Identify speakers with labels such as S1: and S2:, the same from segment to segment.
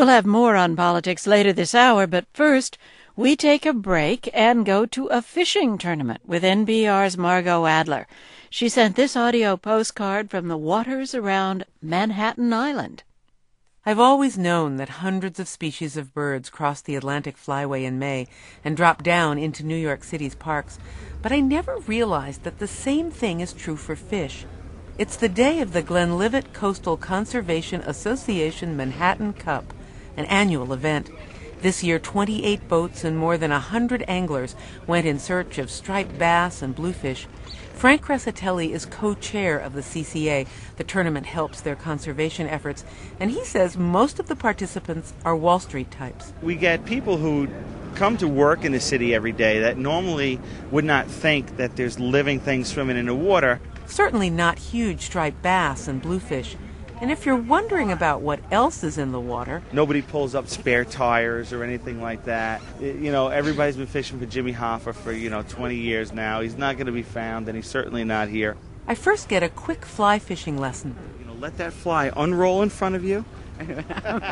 S1: We'll have more on politics later this hour, but first, we take a break and go to a fishing tournament with NPR's Margot Adler. She sent this audio postcard from the waters around Manhattan Island.
S2: I've always known that hundreds of species of birds cross the Atlantic Flyway in May and drop down into New York City's parks, but I never realized that the same thing is true for fish. It's the day of the Glenlivet Coastal Conservation Association Manhattan Cup, an annual event. This year, 28 boats and more than 100 anglers went in search of striped bass and bluefish. Frank Crescitelli is co-chair of the CCA. The tournament helps their conservation efforts, and he says most of the participants are Wall Street types.
S3: We get people who come to work in the city every day that normally would not think that there's living things swimming in the water.
S2: Certainly not huge striped bass and bluefish. And if you're wondering about what else is in the water...
S3: Nobody pulls up spare tires or anything like that. Everybody's been fishing for Jimmy Hoffa for, 20 years now. He's not going to be found, and he's certainly not here.
S2: I first get a quick fly fishing lesson.
S3: Let that fly unroll in front of you.
S4: It's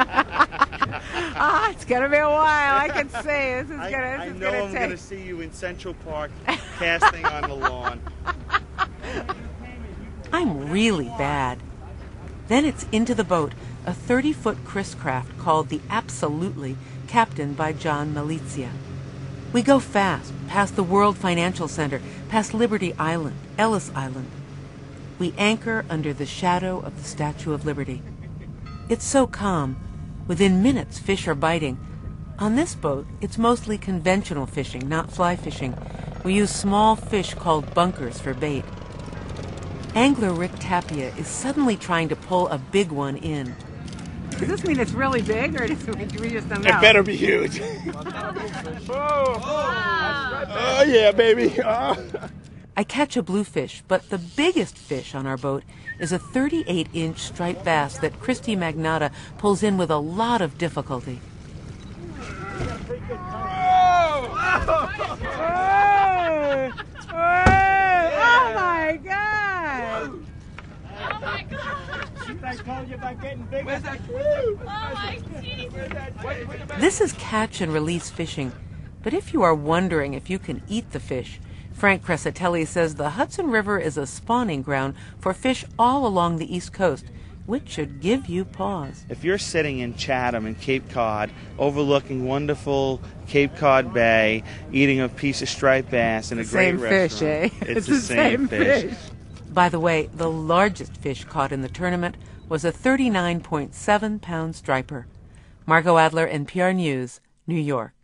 S4: going to be a while, I can say.
S3: I know I'm going to see you in Central Park casting on the lawn.
S2: I'm really bad. Then it's into the boat, a 30-foot Chris craft called the Absolutely, captained by John Malizia. We go fast, past the World Financial Center, past Liberty Island, Ellis Island. We anchor under the shadow of the Statue of Liberty. It's so calm. Within minutes, fish are biting. On this boat, it's mostly conventional fishing, not fly fishing. We use small fish called bunkers for bait. Angler Rick Tapia is suddenly trying to pull a big one in.
S4: Does this mean it's really big, or does it mean we just don't know?
S5: It better be huge. Oh, yeah, baby.
S2: I catch a bluefish, but the biggest fish on our boat is a 38-inch striped bass that Christy Magnata pulls in with a lot of difficulty.
S4: Oh my God!
S6: Oh my God!
S5: I told you about getting bigger. Where's that?
S6: Oh my Jesus!
S2: This is catch and release fishing, but if you are wondering if you can eat the fish, Frank Crescitelli says the Hudson River is a spawning ground for fish all along the East Coast, which should give you pause.
S3: If you're sitting in Chatham and Cape Cod, overlooking wonderful Cape Cod Bay, eating a piece of striped bass in a great restaurant,
S4: fish, eh?
S3: It's the same fish.
S2: By the way, the largest fish caught in the tournament was a 39.7-pound striper. Margot Adler, NPR News, New York.